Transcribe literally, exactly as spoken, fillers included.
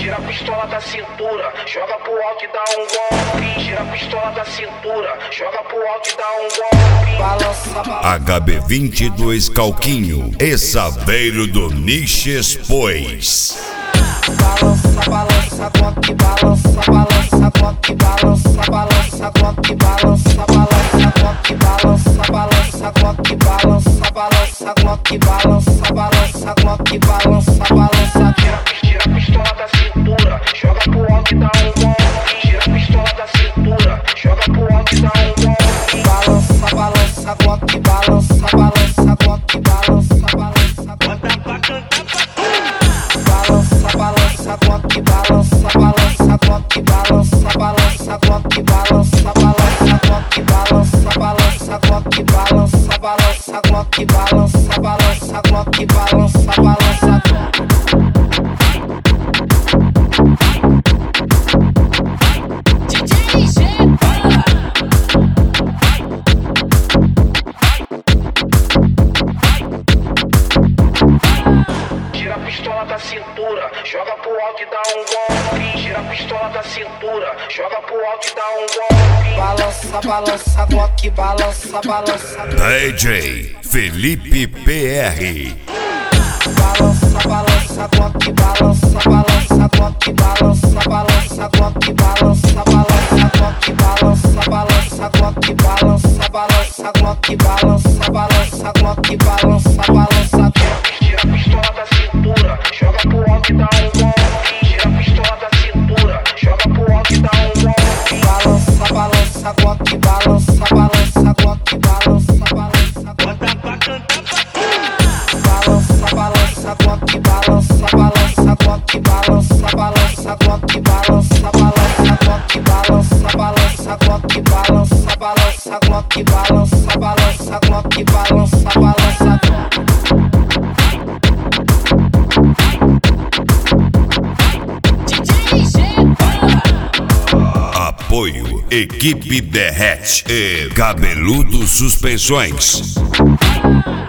Tira a pistola da cintura, joga pro alto e dá um golpe. Tira a pistola da cintura, joga pro alto e dá um golpe. Balança, balança. H B vinte e dois Calquinho, Saveiro do Niches, pois. Balança, balança, Glock, balança, balança, Glock, balança, balança, Glock, balança, balança, Glock, balança, balança, Glock, balança, balança, Glock, balança, balança, Glock, balança, balança. Tira a pistola da cintura, joga pro alto e dá um golpe. Tira a pistola da cintura, joga pro alto e dá um golpe. Balança, balança, Glock, balança, balança, Glock, balança, balança. Bota pra cantar. Balança, balança, Glock, balança, balança, Glock, balança, balança, Glock, balança, balança, Glock, balança, balança, Glock, balança, balança, Glock, balança, balança, Glock, balança, balança. Tira a pistola da cintura, joga pro alto e dá um golpe. Tira a pistola da cintura, joga pro alto e dá um golpe. Balança, balança, Glock, balança, balança. D J Felipe P R. Balança, balança, Glock, balança, balança, Glock, balança, balança, Glock, balança, balança, Glock, balança, balança, Glock, balança, balança, Glock, balança, balança, Glock, balança, balança. Tira a pistola da cintura, joga pro alto e dá um golpe. Tira a pistola da cintura, joga pro alto e dá um golpe. Balança, balança, Glock, balança, balança, Glock, balança, balança. Bota pra cantar. Balança, balança, Glock, balança, balança, Glock, balança, balança, Glock, balança, balança, Glock, balança, balança, Glock, balança, balança, Glock, balança, balança, Glock, balança, balança. Apoio Equipe Derrete e Cabeludo Suspensões.